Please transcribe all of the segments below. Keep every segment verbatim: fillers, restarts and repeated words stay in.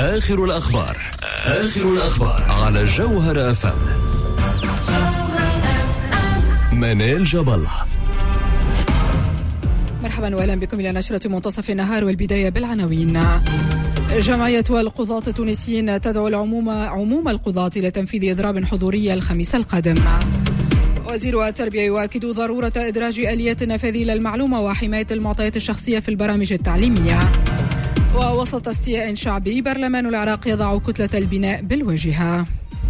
آخر الأخبار آخر الأخبار على جوهر أف أم. منال جبل. مرحبا واهلا بكم الى نشرة منتصف النهار، والبداية بالعناوين. جمعية القضاة التونسيين تدعو العموم عموم القضاة إلى تنفيذ إضراب حضوري الخميس القادم. وزير التربية يؤكد ضرورة إدراج آليات النفاذ للمعلومة وحماية المعطيات الشخصية في البرامج التعليمية. ووسط استياء شعبي، برلمان العراق يضع كتلة البناء بالواجهة.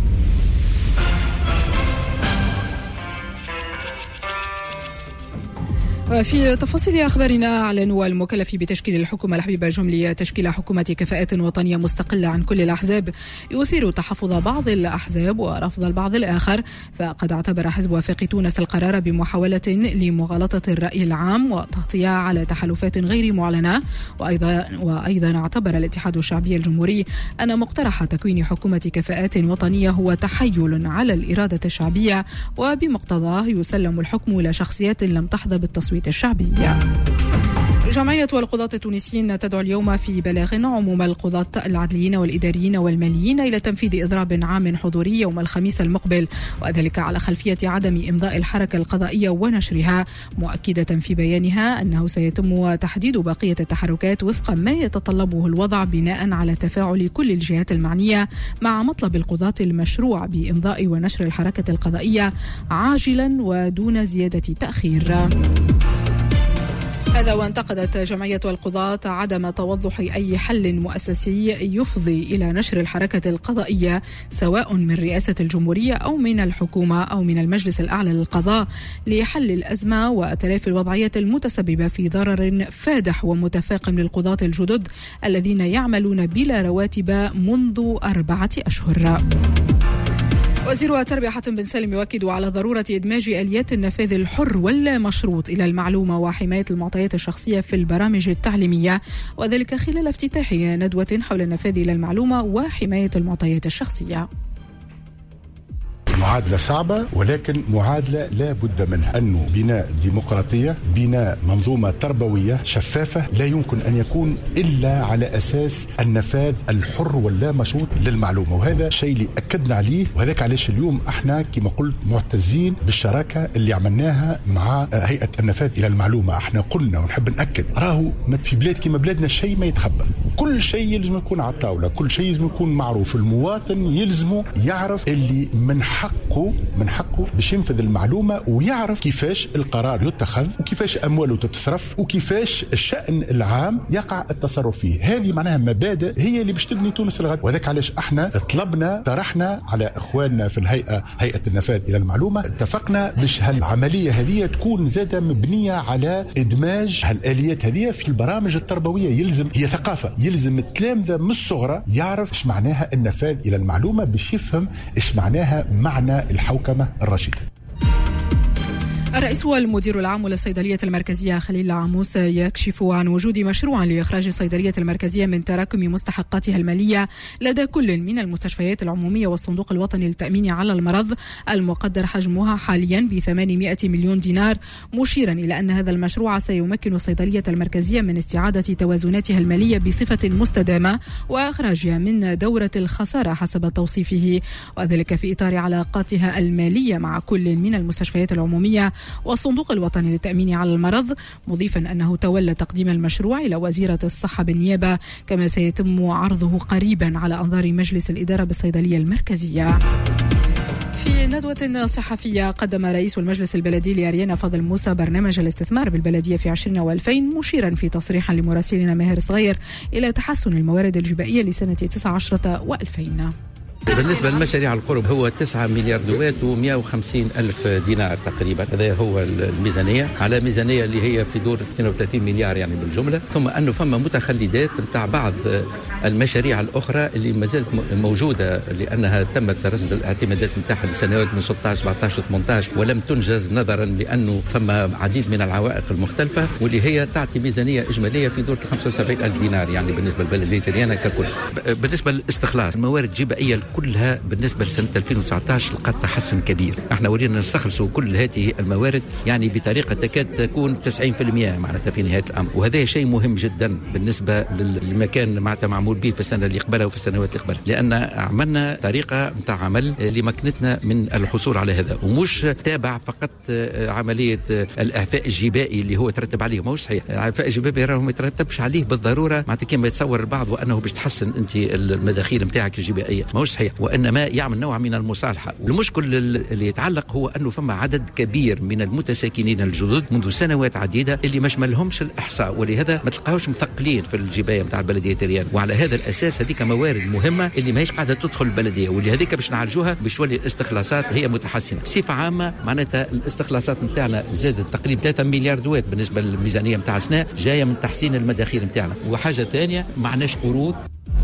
في تفاصيل أخبارنا، أعلن المكلف بتشكيل الحكومة الحبيب جملي تشكيل حكومة كفاءات وطنية مستقلة عن كل الأحزاب، يثير تحفظ بعض الأحزاب ورفض البعض الآخر. فقد اعتبر حزب وفاق تونس القرار بمحاولة لمغالطة الرأي العام وتغطية على تحالفات غير معلنة. وأيضا, وأيضا اعتبر الاتحاد الشعبي الجمهوري أن مقترح تكوين حكومة كفاءات وطنية هو تحيل على الإرادة الشعبية، وبمقتضاه يسلم الحكم إلى شخصيات لم تحظى بالتصويت الشعبية. جمعية القضاة التونسيين تدعو اليوم في بلاغ عموم القضاة العدليين والإداريين والماليين إلى تنفيذ إضراب عام حضوري يوم الخميس المقبل، وذلك على خلفية عدم إمضاء الحركة القضائية ونشرها، مؤكدة في بيانها أنه سيتم تحديد بقية التحركات وفق ما يتطلبه الوضع بناء على تفاعل كل الجهات المعنية مع مطلب القضاة المشروع بإمضاء ونشر الحركة القضائية عاجلا ودون زيادة تأخير. هذا وانتقدت جمعية القضاة عدم توضح أي حل مؤسسي يفضي إلى نشر الحركة القضائية سواء من رئاسة الجمهورية أو من الحكومة أو من المجلس الأعلى للقضاء لحل الأزمة وتلافي الوضعية المتسببة في ضرر فادح ومتفاقم للقضاة الجدد الذين يعملون بلا رواتب منذ أربعة أشهر. وزير التربية حاتم بن سالم يؤكد على ضرورة إدماج آليات النفاذ الحر والمشروط إلى المعلومة وحماية المعطيات الشخصية في البرامج التعليمية، وذلك خلال افتتاح ندوة حول النفاذ إلى المعلومة وحماية المعطيات الشخصية. معادلة صعبة، ولكن معادلة لا بد منها، أنه بناء ديمقراطية، بناء منظومة تربوية شفافة لا يمكن أن يكون إلا على أساس النفاذ الحر واللا مشروط للمعلومة، وهذا الشيء اللي أكدنا عليه، وهذاك علاش اليوم احنا كما قلت معتزين بالشراكة اللي عملناها مع هيئة النفاذ إلى المعلومة. احنا قلنا ونحب نأكد، راهو في بلاد كما بلادنا الشيء ما يتخبى، كل شيء يلزم يكون على الطاولة، كل شيء يلزم يكون معروف، المواطن يلزم يعرف اللي من حق حقه من حقه باش ينفذ المعلومة ويعرف كيفاش القرار يتخذ وكيفاش أمواله تتصرف وكيفاش الشأن العام يقع التصرف فيه. هذه معناها مبادئ هي اللي باش تبني تونس الغد، وذلك علاش احنا طلبنا طرحنا على اخواننا في الهيئة هيئة النفاذ إلى المعلومة، اتفقنا باش هالعملية هذه تكون زادة مبنية على إدماج هالآليات هذه في البرامج التربوية. يلزم هي ثقافة، يلزم التلامذة من الصغرى يعرف ايش معناها النفاذ إلى المعلومة باش يفهم ايش معناها معنى الحوكمة الرشيدة. الرئيس والمدير العام للصيدلية المركزية خليل عاموس يكشف عن وجود مشروع لإخراج الصيدلية المركزية من تراكم مستحقاتها المالية لدى كل من المستشفيات العمومية والصندوق الوطني للتأمين على المرض المقدر حجمها حاليا ب ثمانمائة مليون دينار، مشيرا إلى أن هذا المشروع سيمكن الصيدلية المركزية من استعادة توازناتها المالية بصفة مستدامة وإخراجها من دورة الخسارة حسب توصيفه، وذلك في إطار علاقاتها المالية مع كل من المستشفيات العمومية والصندوق الوطني للتأمين على المرض، مضيفا أنه تولى تقديم المشروع إلى وزيرة الصحة بالنيابة، كما سيتم عرضه قريبا على أنظار مجلس الإدارة بالصيدلية المركزية. في ندوة صحفية قدم رئيس المجلس البلدي لأريانا فاضل موسى برنامج الاستثمار بالبلدية في عشرين وألفين، مشيرا في تصريح لمراسلنا ماهر صغير إلى تحسن الموارد الجبائية لسنة تسعة عشر وألفين. بالنسبة للمشاريع القرب هو تسعة مليار دوات ومئة وخمسين ألف دينار تقريبا، هذا هو الميزانية على ميزانية اللي هي في دور اثنين وثلاثين مليار يعني بالجملة. ثم أنه فما متخلدات نتاع بعض المشاريع الأخرى اللي ما زالت موجودة لأنها تم ترصد الاعتمادات نتاعها لسنوات من ستة عشر سبعة عشر ثمانية عشر ولم تنجز نظرا لأنه فما عديد من العوائق المختلفة، واللي هي تعطي ميزانية إجمالية في دور خمسة وسبعين ألف دينار يعني بالنسبة للبلدية أريانا ككل. بالنسبة للاستخلاص الموارد الجبائية كلها بالنسبة لسنة ألفين وتسعة عشر لقد تحسن كبير. احنا ورينا نستخلصوا كل هذه الموارد يعني بطريقة تكاد تكون تسعين بالمئة معناتها في نهاية الأمر، وهذا شيء مهم جدا بالنسبة للمكان معناتها معمول به في السنة اللي قبلها وفي السنوات اللي قبلها، لأن عملنا طريقة متاع عمل لمكنتنا من الحصول على هذا، ومش تابع فقط عملية الإعفاء الجبائي اللي هو ترتب عليه. ماهوش صحيح، الإعفاء الجبائي راهو ما يترتبش عليه بالضرورة معناتها كما يتصور البعض وأنه باش تحسن أنت المداخيل متاعك الجبائية. ماهوش صحيح، وإنما يعمل نوع من المصالحة. المشكل اللي يتعلق هو أنه فما عدد كبير من المتساكنين الجدد منذ سنوات عديدة اللي ما شملهمش الإحصاء، ولهذا ما تلقاوش مثقلين في الجباية متاع البلدية الريان، وعلى هذا الأساس هذيك موارد مهمة اللي ماهيش قاعدة تدخل البلدية، واللي هذيك باش نعالجوها باش تولي الاستخلاصات هي متحسنة. بصفة عامة معناتها الاستخلاصات نتاعنا زادت تقريبا ثلاثة مليار دوات بالنسبة للميزانية نتاع السنة، جاية من تحسين المداخيل نتاعنا. وحاجة ثانية معناش قروض.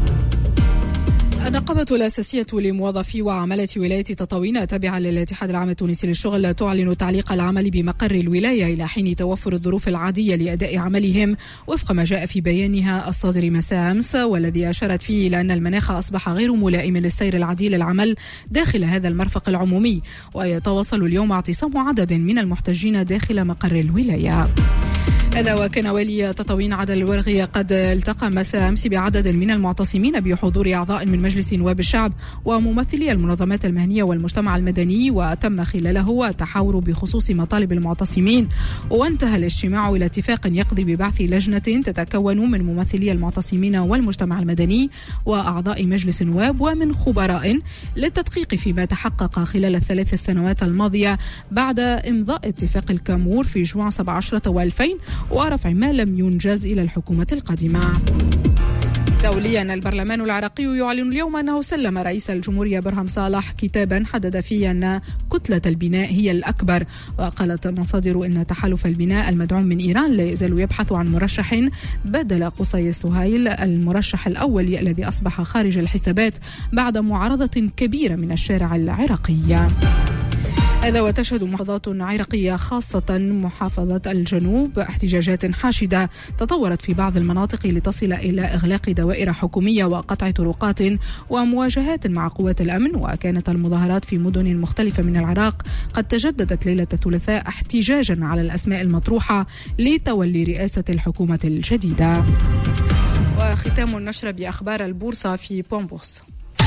النقابة الأساسية لموظفي وعمالة ولاية تطاوين التابعة للاتحاد العام التونسي للشغل تعلن تعليق العمل بمقر الولاية إلى حين توفر الظروف العادية لأداء عملهم وفق ما جاء في بيانها الصادر مساء أمس، والذي أشارت فيه إلى أن المناخ أصبح غير ملائم للسير العادي للعمل داخل هذا المرفق العمومي، ويتواصل اليوم اعتصام عدد من المحتجين داخل مقر الولاية. هذا وكان والي تطاوين عادل الورغي قد التقى مساء أمس بعدد من المعتصمين بحضور أعضاء من مجلس نواب الشعب وممثلي المنظمات المهنية والمجتمع المدني، وتم خلاله التحاور بخصوص مطالب المعتصمين، وانتهى الاجتماع إلى اتفاق يقضي ببعث لجنة تتكون من ممثلي المعتصمين والمجتمع المدني وأعضاء مجلس نواب ومن خبراء للتدقيق فيما تحقق خلال الثلاث سنوات الماضية بعد إمضاء اتفاق الكامور في جوان سبعة عشر وألفين ورفع ما لم ينجز إلى الحكومة القادمة. دوليا، البرلمان العراقي يعلن اليوم أنه سلم رئيس الجمهورية برهم صالح كتابا حدد فيه أن كتلة البناء هي الأكبر، وقالت مصادر أن تحالف البناء المدعوم من إيران لا يزال يبحث عن مرشح بدل قصي السهيل المرشح الأول الذي أصبح خارج الحسابات بعد معارضة كبيرة من الشارع العراقي. هذا وتشهد محافظات عراقية خاصة محافظة الجنوب احتجاجات حاشدة تطورت في بعض المناطق لتصل إلى إغلاق دوائر حكومية وقطع طرقات ومواجهات مع قوات الأمن، وكانت المظاهرات في مدن مختلفة من العراق قد تجددت ليلة الثلاثاء احتجاجا على الأسماء المطروحة لتولي رئاسة الحكومة الجديدة. وختام النشرة بأخبار البورصة في بومبورس.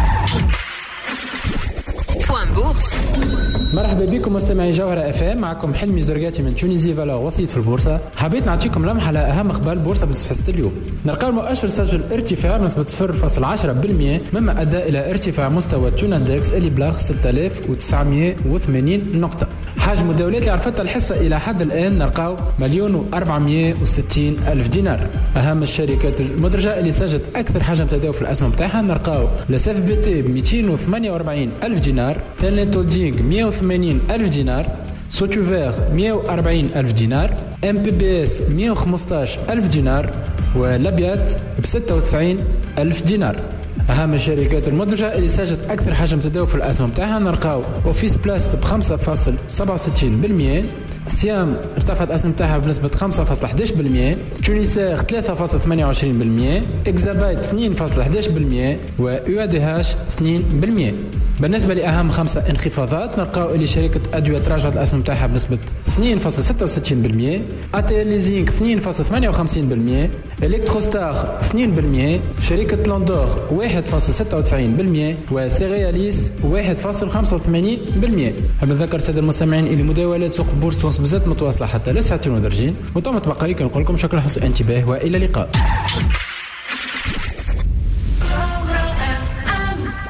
مرحبا بكم مستمعي جوهرة اف ام، معكم حلمي زرقاتي من تونيزي فالور وسيط في البورصة. حبيت نعطيكم لمحة على أهم أخبار البورصة بصفحة اليوم. نلقاو المؤشر سجل ارتفاع نسبة صفر فاصلة عشرة بالمئة، مما أدى إلى ارتفاع مستوى تون اندكس اللي بلغ ستة آلاف وتسعمئة وثمانين نقطة. حجم الدولات اللي عرفتها الحصة إلى حد الآن نلقاو مليون وأربعمئة وستين ألف دينار. أهم الشركات المدرجة اللي سجلت أكثر حجم تداول في الأسهم بتاعها نلقاو لساف بي تي مئتين وثمانية وأربعين ألف دينار، تلنت هولدينغ مئة وثمانين ألف دينار، سوتوفير مئة وأربعين ألف دينار، ام بي بي اس مئة وخمسة عشر ألف دينار، ولابيات ب ستة وتسعين ألف دينار. أهم الشركات المدرجة اللي سجلت أكثر حجم تداول في الأسهم بتاعها نلقاو أوفيس بلاست ب خمسة فاصلة سبعة وستين بالمئة، سيام ارتفعت الأسهم بتاعها بنسبة خمسة فاصلة أحد عشر بالمئة، تونيسير ثلاثة فاصلة ثمانية وعشرين بالمئة، إكزابايت اثنين فاصلة أحد عشر بالمئة، ويو دي هاش اثنين بالمئة. بالنسبة لأهم خمسة انخفاضات نلقاو اللي شركة أدوية تراجعت الأسهم بتاعها بنسبة اثنين فاصلة ستة وستين بالمئة، أتيل ليزينغ اثنين فاصلة ثمانية وخمسين بالمئة، إلكتروستار اثنين بالمئة، شركة لوندور واحد فاصلة ستة وتسعين بالمئة، وسيرياليس واحد فاصلة خمسة وثمانين بالمئة. أما نذكر السادة المستمعين اللي مداولات سوق بورصة تونس بزات متواصلة حتى لساعتين ودرجين، وتم تبقى لي كنقول لكم شكرا حسن الانتباه وإلى اللقاء.